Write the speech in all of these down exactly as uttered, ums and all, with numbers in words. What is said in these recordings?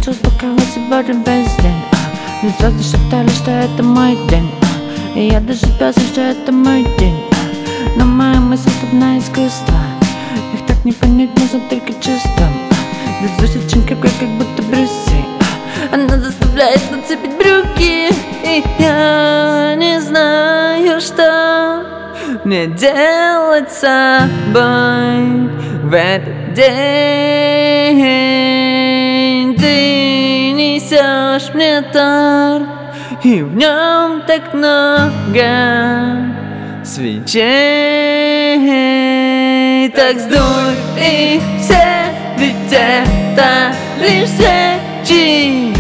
начал успокаиваться сегодня весь день. а. Мне звезды шептали, что это мой день, а. И я даже спелся, что это мой день, а. Но мои мысли словно искусство, их так не понять можно только чувством. а. Везусь очень крепко, как будто Брюсы, а. Она заставляет нацепить брюки, и я не знаю, что мне делать с собой в этот день. Ты несешь мне торт, и в нем так много свечей. Так сдуй их все, ведь это лишь свечи.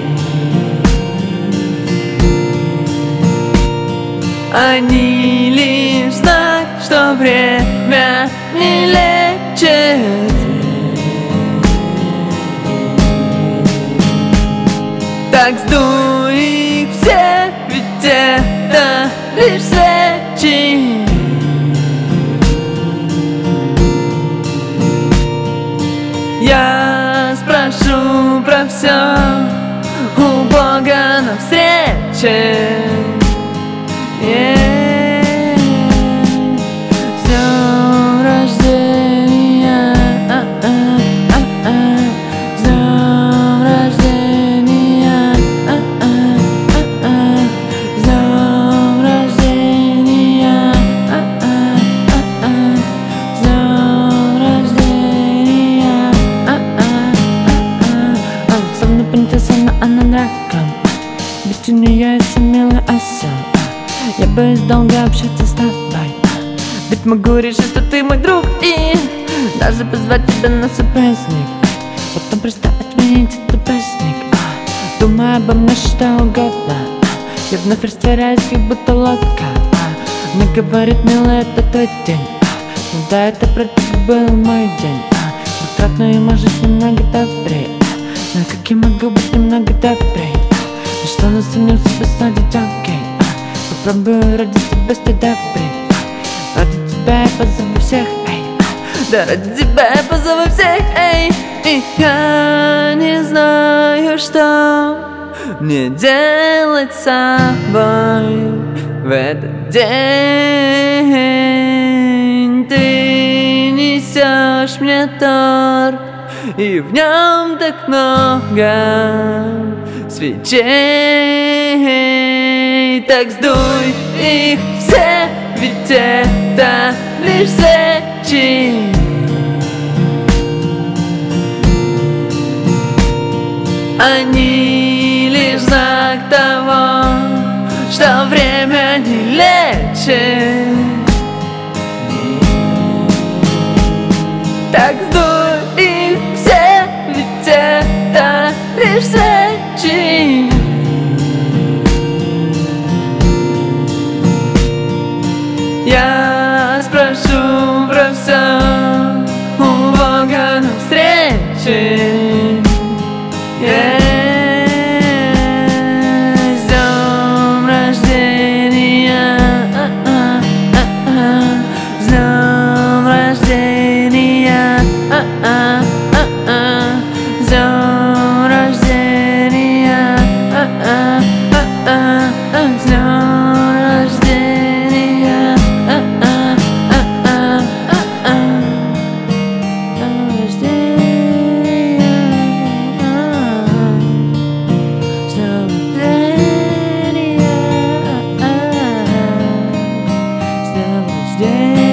Они лишь знак, что время не лечит. Так сдуй их все, ведь это лишь свечи. Я спрошу про все у Бога на встрече. Yeah. С днем рождения, а-а, а-а. С днем рождения, а-а, а-а. С днем рождения, а-а, а-а. С днем рождения, а-а, а-а. Словно принцесса, она дракон, ведь у нее есть милый осел. Я боюсь долго общаться с тобой, ведь могу решить, что ты мой друг, и даже позвать тебя на свой праздник, потом просто отменить этот праздник. Думаю обо мне что угодно, я вновь растворяюсь, как будто лодка. Она говорит, милый, это твой день, ну да, это про тебя был мой день. Двукратно и можешь немного добрее, но как я могу быть немного добрее? И что нас самим себе станет окей? Попробую ради тебя стать добрей, ради тебя я позову всех, эй. Да ради тебя я позову всех, эй. И я не знаю, что мне делать с собой в этот день. Ты несешь мне торт, и в нем так много свечей. Так сдуй их все, ведь это лишь свечи. Они лишь знак того, что время не лечит. Так сдуй их все, ведь это лишь свечи. Я спрошу про все у Бога на встрече. Yeah. С днем рождения, а-а, а-а. С днем рождения, а-а, а-а. С днем рождения, а-а, а-а. С днем day.